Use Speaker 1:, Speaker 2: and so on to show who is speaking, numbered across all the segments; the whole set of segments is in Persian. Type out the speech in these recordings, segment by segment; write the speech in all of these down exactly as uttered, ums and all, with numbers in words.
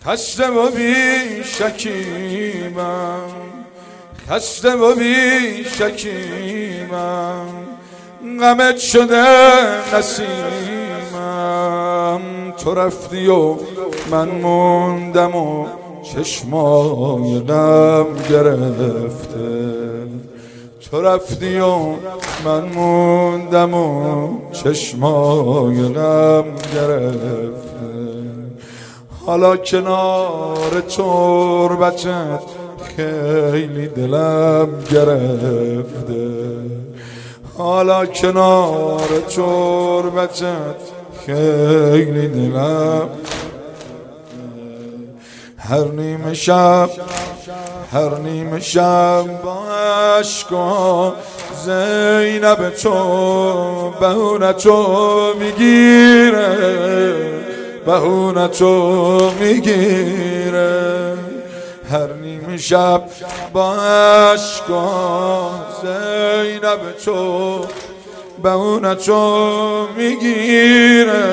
Speaker 1: خسته و بی شکیمم، خسته و بی شکیمم، غمت شده نسیمم. تو رفتی و من موندم و چشمای غم گرفته. تو رفتی و من موندم و چشمای غم گرفته. حالا کنار تربتت خیلی دلم گرفته. حالا کنار تربتت خیلی دلم. هر نیمه شب هر نیمه شب با عشقا زینب تو بهونتو میگیره، بهونتو میگیره. هر نیمه شب با عشقا زینب تو بهونتو میگیره،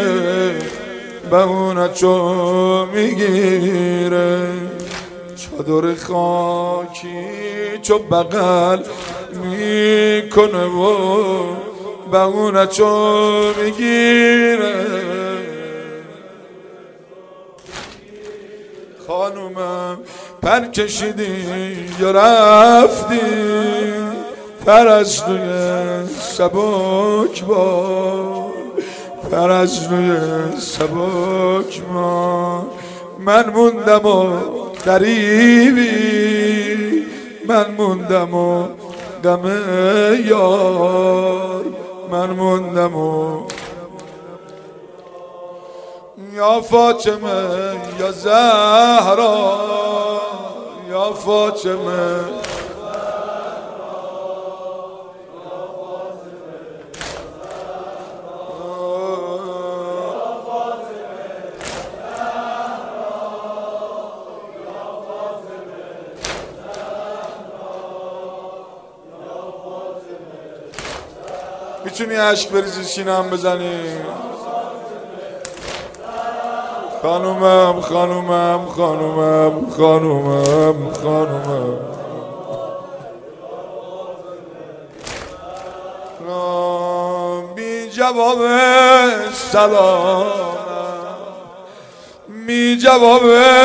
Speaker 1: بهونتو میگیره. چادر خاکی چو بغل میکنه و بهونتو میگیره. خانومم پر کشیدی یا رفتی، پرستوی سبک با، پرستوی سبک با. من موندم و غریبی، من موندم و غم یار، من موندم و یا فاطمه یا زهرا، یا فاطمه میتونی عشق بریزی سینه هم بزنی؟ خانومم خانومم خانومم خانومم خانومم. بی جواب سلامم، بی جواب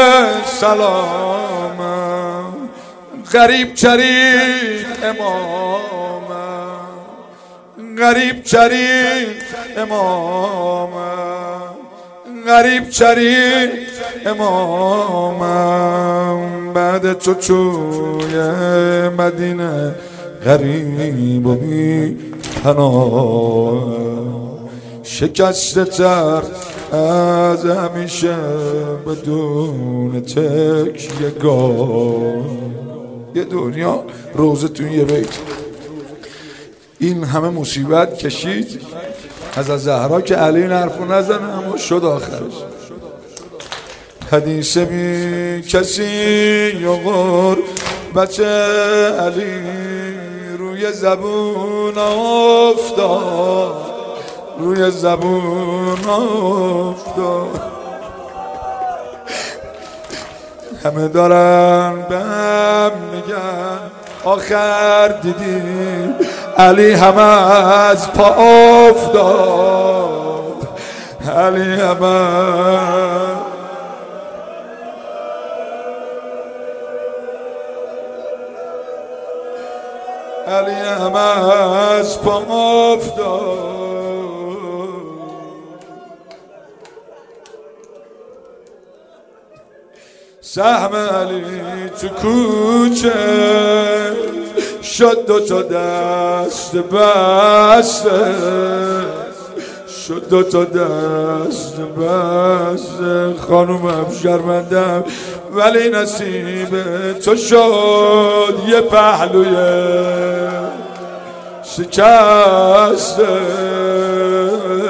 Speaker 1: سلامم. غریب چرین امامم، غریب چرین امامم، غریب چرین امامم. بعد تو توی مدینه غریب و بی پناه، شکسته تر از همیشه بدون تکیه گاه. یه دنیا روزه توی یه بیت. این همه مصیبت کشید از از زهرا که علی این حرفو نزنه، اما شد آخرش. حدیث بی کسی یا غربت علی روی زبون افتاد، روی زبون افتاد. همه دارن بهم میگن آخر دیدی علی همه از پا افتاد، علی همه علی همه از پا افتاد. سهم علی تو کوچه شد دو تا دست بسته، شد دو تا دست بسته. خانومم شرمندم ولی نصیب تو شد یه پهلوی شکسته.